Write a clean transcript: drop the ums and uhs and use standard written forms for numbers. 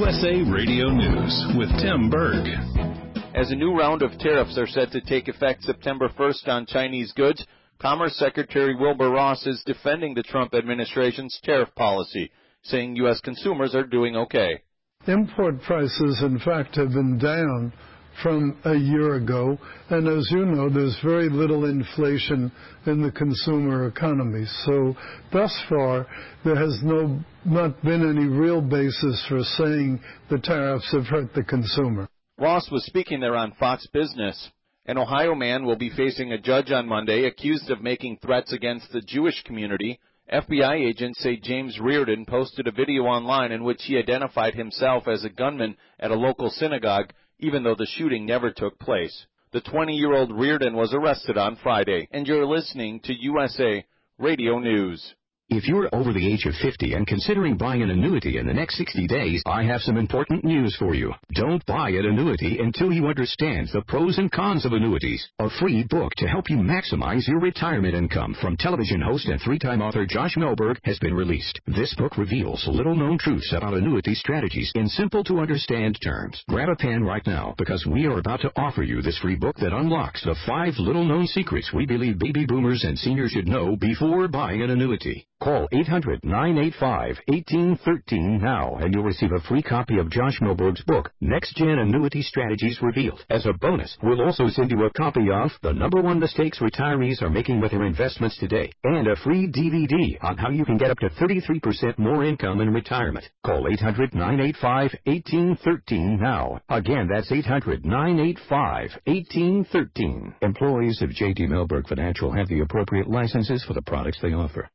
USA Radio News with Tim Berg. As a new round of tariffs are set to take effect September 1st on Chinese goods, Commerce Secretary Wilbur Ross is defending the Trump administration's tariff policy, saying U.S. consumers are doing okay. Import prices, in fact, have been down from a year ago, and as you know, there's very little inflation in the consumer economy. So thus far, there has not been any real basis for saying the tariffs have hurt the consumer. Ross was speaking there on Fox Business. An Ohio man will be facing a judge on Monday accused of making threats against the Jewish community. FBI agents say James Reardon posted a video online in which he identified himself as a gunman at a local synagogue, even though the shooting never took place. The 20-year-old Reardon was arrested on Friday, and you're listening to USA Radio News. If you're over the age of 50 and considering buying an annuity in the next 60 days, I have some important news for you. Don't buy an annuity until you understand the pros and cons of annuities. A free book to help you maximize your retirement income from television host and three-time author Josh Melberg has been released. This book reveals little-known truths about annuity strategies in simple-to-understand terms. Grab a pen right now because we are about to offer you this free book that unlocks the 5 little-known secrets we believe baby boomers and seniors should know before buying an annuity. Call 800-985-1813 now, and you'll receive a free copy of Josh Melberg's book, Next Gen Annuity Strategies Revealed. As a bonus, we'll also send you a copy of The #1 Mistakes Retirees Are Making with Their Investments Today, and a free DVD on how you can get up to 33% more income in retirement. Call 800-985-1813 now. Again, that's 800-985-1813. Employees of J.D. Melberg Financial have the appropriate licenses for the products they offer.